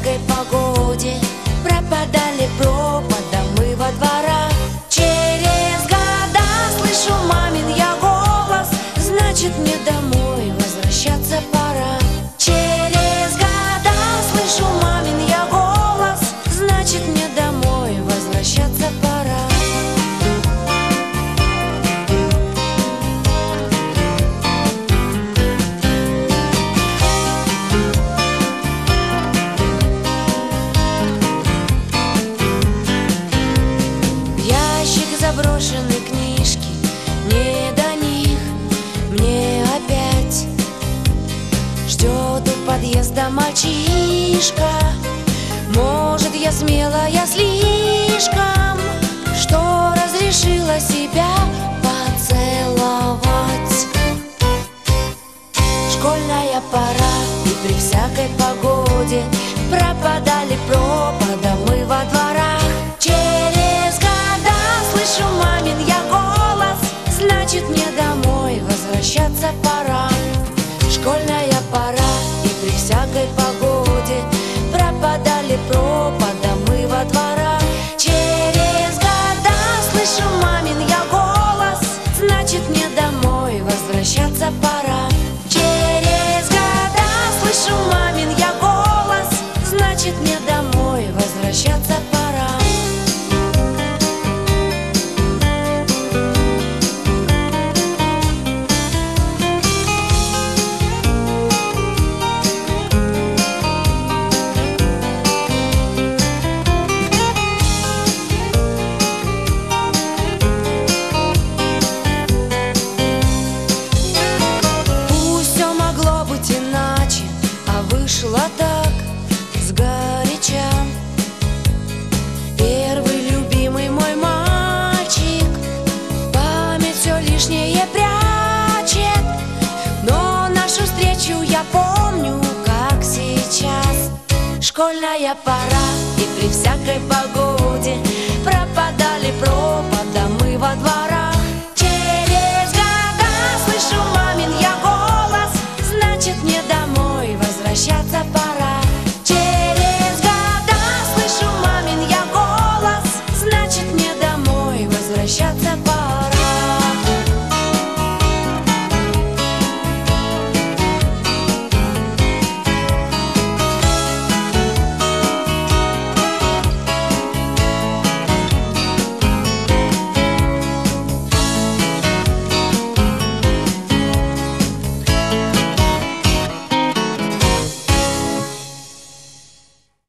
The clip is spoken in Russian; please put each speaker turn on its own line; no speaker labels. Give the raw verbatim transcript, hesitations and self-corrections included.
всякой погоде пропадали пропадом мы во дворах. Через года слышу мамин я голос, значит мне домой возвращаться пора. Через года слышу мамин я голос, значит мне домой возвращаться пора. Заброшены книжки, не до них мне опять. Ждет у подъезда мальчишка, может, я смелая слишком, что разрешила себя поцеловать. Школьная пора, и при всякой погоде пропадали пропадом мы во дворах. Через года слышу мамин я голос, значит мне домой возвращаться пора. Школьная пора, и при всякой погоде пропадали пропадом мы во дворах. Через года слышу мамин я голос, значит мне домой возвращаться пора. Через года слышу мамин я голос, значит мне домой возвращаться пора. Иначе, а вышло так сгоряча. Первый любимый мой мальчик память все лишнее прячет, но нашу встречу я помню как сейчас. Школьная пора, и при всякой погоде